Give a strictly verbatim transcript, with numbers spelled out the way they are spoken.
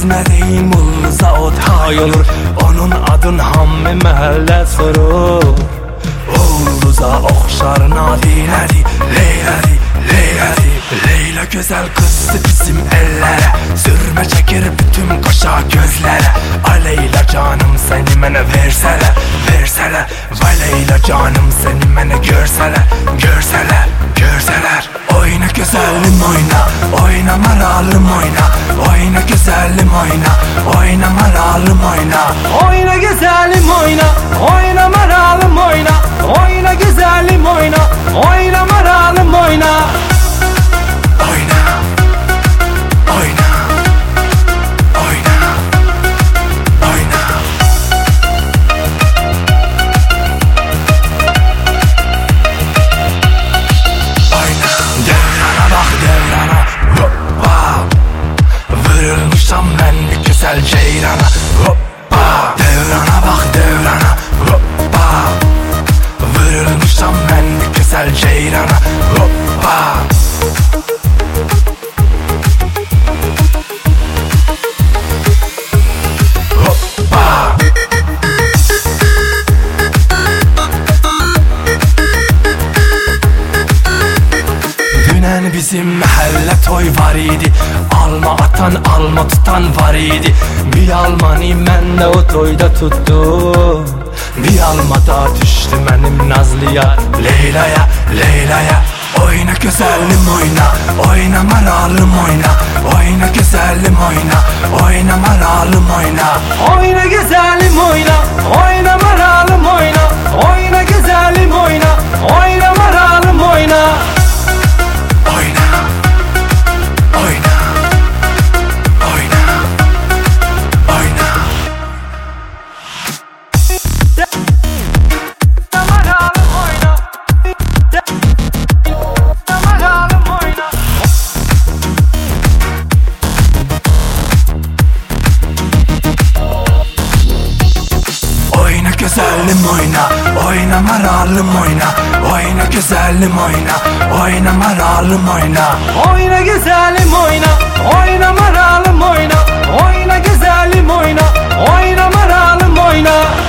Gezmediğim Ulluza o tay olur. Onun adın hammi məhəllə sorur. Ulluza oxşar nadilədi, Leylədi, Leylədi. Leyla güzel kızdı bizim ellere, sürme çekir bütün koşa gözlere. Ay Leyla canım seni mənə versələr, versələr. Vay Leyla canım seni mənə görsələr, görsələr, görsələr. Oyna güzelim oyna, oyna maralım oyna. Oyna güzelim oyna, oyna maralım oyna. Oyna güzelim oyna, oyna maralım oyna. Oyna güzelim oyna, oyna maralım oyna. Oyna, oyna, oyna, oyna. Oyna. Devrana bak devrana, hoppa. Vırılmışam ben bir güzel ceyrana, hoppa. Devrana bak devrana, hoppa. Vırılmışam ben bir güzel ceyrana, hoppa. Bizim məhəllə toy var idi, alma atan alma tutan var idi. Bir almanı mən də o toyda tuttum. Bir alma da düşdü mənim Nazlıya, Leylaya, Leylaya. Oyna güzelim oyna, oyna maralım oyna. Oyna güzelim oyna, oyna maralım oyna. Oyna güzelim oyna, oyna maralım oyna. Oyna güzelim oyna, oyna maralım oyna. Güzelim oyna, oyna maralım oyna. Oyna güzelim oyna, oyna maralım oyna. Oyna güzelim oyna, oyna maralım oyna. Oyna güzelim oyna, oyna maralım oyna.